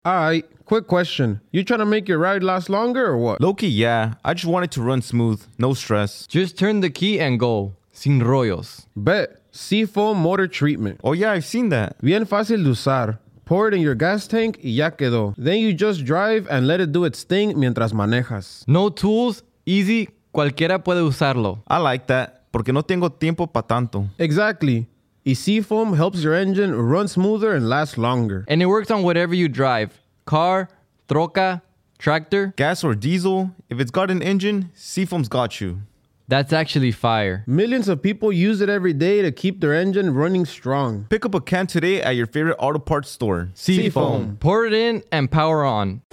Alright, quick question. You trying to make your ride last longer or what? Low-key, yeah. I just want it to run smooth, no stress. Just turn the key and go. Sin rollos. Bet. Seafoam Motor Treatment. Oh yeah, I've seen that. Bien fácil de usar. Pour it in your gas tank y ya quedó. Then you just drive and let it do its thing mientras manejas. No tools, easy, cualquiera puede usarlo. I like that, porque no tengo tiempo pa' tanto. Exactly. Y Seafoam helps your engine run smoother and last longer. And it works on whatever you drive. Car, troca, tractor. Gas or diesel, if it's got an engine, Seafoam's got you. That's actually fire. Millions of people use it every day to keep their engine running strong. Pick up a can today at your favorite auto parts store. Seafoam. Pour it in and power on.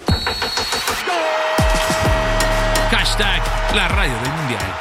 Hashtag la radio del mundial.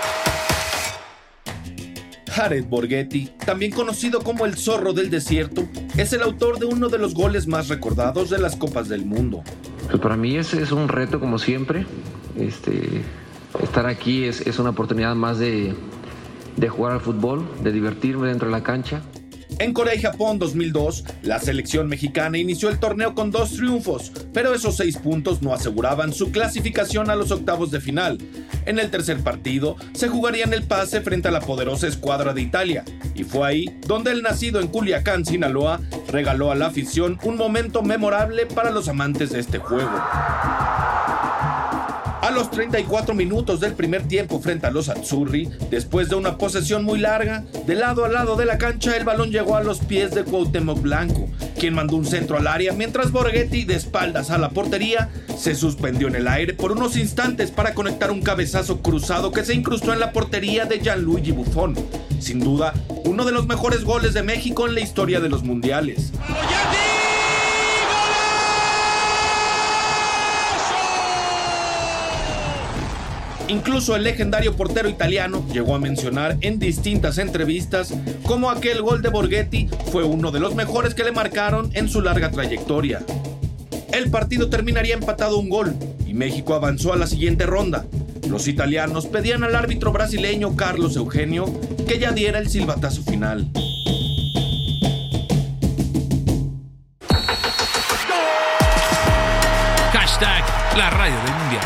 Jared Borghetti, también conocido como el Zorro del Desierto, es el autor de uno de los goles más recordados de las Copas del Mundo. Pues para mí es un reto como siempre. Estar aquí es una oportunidad más de jugar al fútbol, de divertirme dentro de la cancha. En Corea y Japón 2002, la selección mexicana inició el torneo con 2 triunfos, pero esos 6 puntos no aseguraban su clasificación a los octavos de final. En el tercer partido, se jugarían el pase frente a la poderosa escuadra de Italia, y fue ahí donde el nacido en Culiacán, Sinaloa, regaló a la afición un momento memorable para los amantes de este juego. A los 34 minutos del primer tiempo frente a los Azzurri, después de una posesión muy larga, de lado a lado de la cancha el balón llegó a los pies de Cuauhtémoc Blanco, quien mandó un centro al área mientras Borghetti, de espaldas a la portería, se suspendió en el aire por unos instantes para conectar un cabezazo cruzado que se incrustó en la portería de Gianluigi Buffon. Sin duda, uno de los mejores goles de México en la historia de los mundiales. Incluso el legendario portero italiano llegó a mencionar en distintas entrevistas cómo aquel gol de Borghetti fue uno de los mejores que le marcaron en su larga trayectoria. El partido terminaría empatado 1 gol y México avanzó a la siguiente ronda. Los italianos pedían al árbitro brasileño Carlos Eugenio que ya diera el silbatazo final. Hashtag la radio del mundial.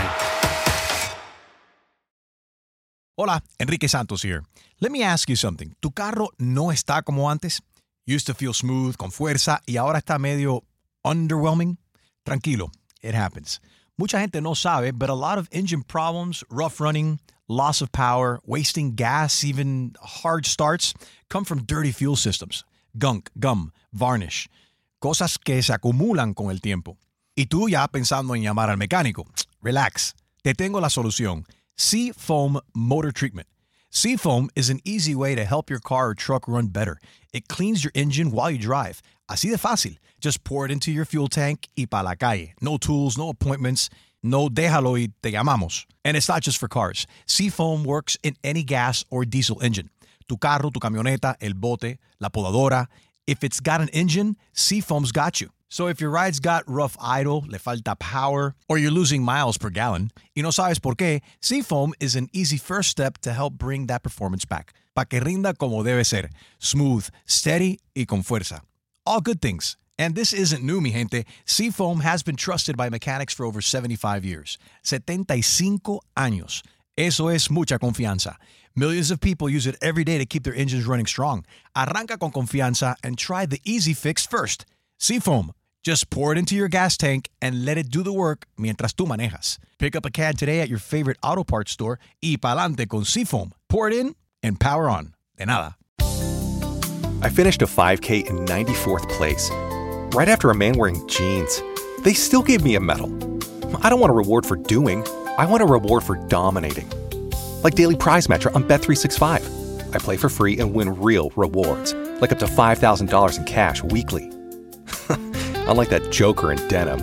Hola, Enrique Santos here. Let me ask you something. ¿Tu carro no está como antes? Used to feel smooth, con fuerza, y ahora está medio underwhelming? Tranquilo, it happens. Mucha gente no sabe, but a lot of engine problems, rough running, loss of power, wasting gas, even hard starts, come from dirty fuel systems. Gunk, gum, varnish. Cosas que se acumulan con el tiempo. Y tú ya pensando en llamar al mecánico. Relax, te tengo la solución. Seafoam Motor Treatment. Seafoam is an easy way to help your car or truck run better. It cleans your engine while you drive. Así de fácil. Just pour it into your fuel tank y pa' la calle. No tools, no appointments. No déjalo y te llamamos. And it's not just for cars. Seafoam works in any gas or diesel engine. Tu carro, tu camioneta, el bote, la podadora. If it's got an engine, Seafoam's got you. So if your ride's got rough idle, le falta power, or you're losing miles per gallon, y no sabes por qué, Seafoam is an easy first step to help bring that performance back. Pa' que rinda como debe ser. Smooth, steady, y con fuerza. All good things. And this isn't new, mi gente. Seafoam has been trusted by mechanics for over 75 years. 75 años. Eso es mucha confianza. Millions of people use it every day to keep their engines running strong. Arranca con confianza and try the easy fix first. Seafoam. Just pour it into your gas tank and let it do the work mientras tú manejas. Pick up a can today at your favorite auto parts store y pa'lante con Seafoam. Pour it in and power on. De nada. I finished a 5K in 94th place, right after a man wearing jeans. They still gave me a medal. I don't want a reward for doing. I want a reward for dominating. Like Daily Prize Match on Bet365. I play for free and win real rewards, like up to $5,000 in cash weekly. Unlike that joker in denim.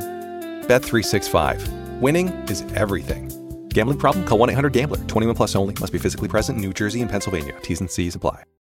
Bet365. Winning is everything. Gambling problem? Call 1-800-GAMBLER. 21 plus only. Must be physically present in New Jersey and Pennsylvania. T's and C's apply.